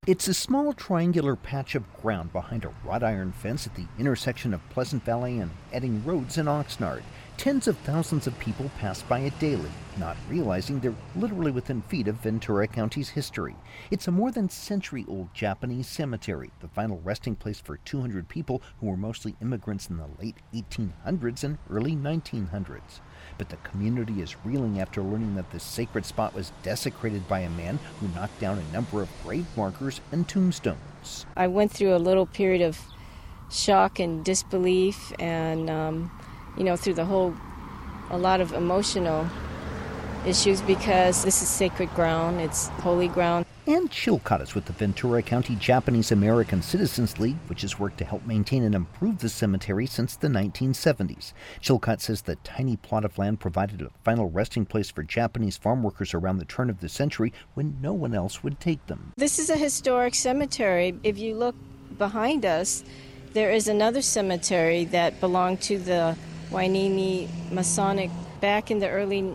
It's a small triangular patch of ground behind a wrought iron fence at the intersection of Pleasant Valley and Edding Roads in Oxnard. Tens of thousands of people pass by it daily, not realizing they're literally within feet of Ventura County's history. It's a more than century-old Japanese cemetery, the final resting place for 200 people who were mostly immigrants in the late 1800s and early 1900s. But the community is reeling after learning that this sacred spot was desecrated by a man who knocked down a number of grave markers and tombstones. I went through a little period of shock and disbelief and, through a lot of emotional issues because this is sacred ground, it's holy ground. Ann Chilcott is with the Ventura County Japanese American Citizens League, which has worked to help maintain and improve the cemetery since the 1970s. Chilcott says the tiny plot of land provided a final resting place for Japanese farm workers around the turn of the century when no one else would take them. This is a historic cemetery. If you look behind us, there is another cemetery that belonged to the Wainimi Masonic. Back in the early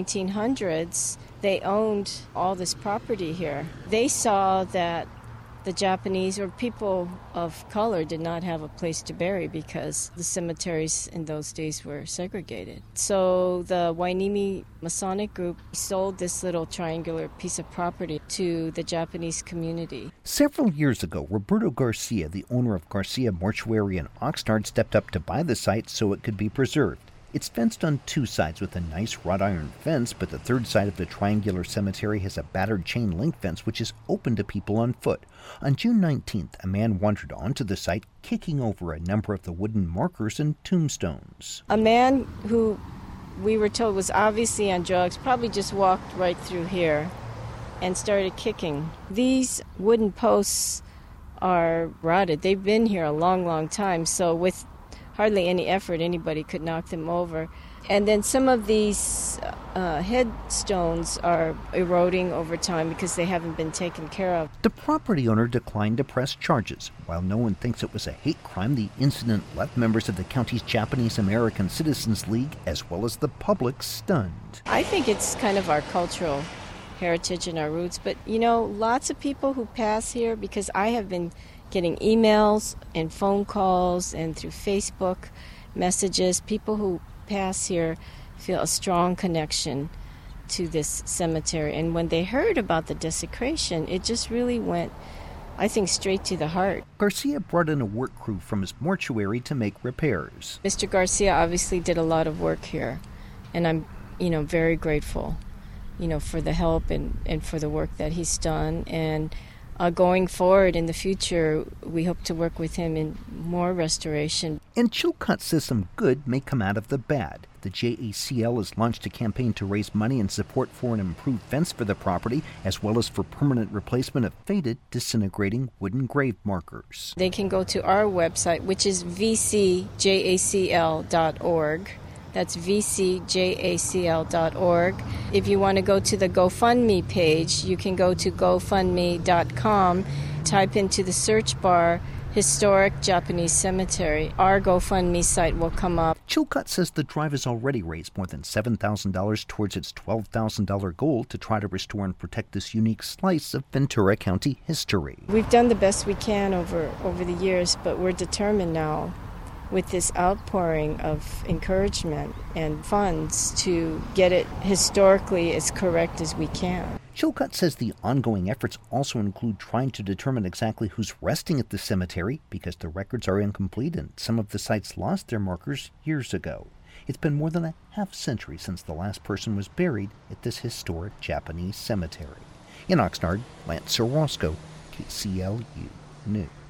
1900s, they owned all this property here. They saw that the Japanese or people of color did not have a place to bury because the cemeteries in those days were segregated. So the Wainimi Masonic group sold this little triangular piece of property to the Japanese community. Several years ago, Roberto Garcia, the owner of Garcia Mortuary in Oxnard, stepped up to buy the site so it could be preserved. It's fenced on two sides with a nice wrought iron fence, but the third side of the triangular cemetery has a battered chain link fence which is open to people on foot. On June 19th, a man wandered onto the site, kicking over a number of the wooden markers and tombstones. A man who we were told was obviously on drugs probably just walked right through here and started kicking. These wooden posts are rotted. They've been here a long, long time, so with hardly any effort, anybody could knock them over. And then some of these headstones are eroding over time because they haven't been taken care of. The property owner declined to press charges. While no one thinks it was a hate crime, the incident left members of the county's Japanese American Citizens League, as well as the public, stunned. I think it's kind of our cultural heritage and our roots. But, lots of people who pass here, because I have been getting emails and phone calls and through Facebook messages, people who pass here feel a strong connection to this cemetery. And when they heard about the desecration, it just really went, I think, straight to the heart. Garcia brought in a work crew from his mortuary to make repairs. Mr. Garcia obviously did a lot of work here, and I'm, very grateful, for the help and for the work that he's done. And going forward in the future, we hope to work with him in more restoration. And Chilcott says some good may come out of the bad. The JACL has launched a campaign to raise money and support for an improved fence for the property, as well as for permanent replacement of faded, disintegrating wooden grave markers. They can go to our website, which is vcjacl.org. That's vcjacl.org. If you want to go to the GoFundMe page, you can go to gofundme.com, type into the search bar, Historic Japanese Cemetery. Our GoFundMe site will come up. Chilcott says the drive has already raised more than $7,000 towards its $12,000 goal to try to restore and protect this unique slice of Ventura County history. We've done the best we can over the years, but we're determined now, with this outpouring of encouragement and funds, to get it historically as correct as we can. Chilcott says the ongoing efforts also include trying to determine exactly who's resting at the cemetery, because the records are incomplete and some of the sites lost their markers years ago. It's been more than a half-century since the last person was buried at this historic Japanese cemetery. In Oxnard, Lance Orozco, KCLU News.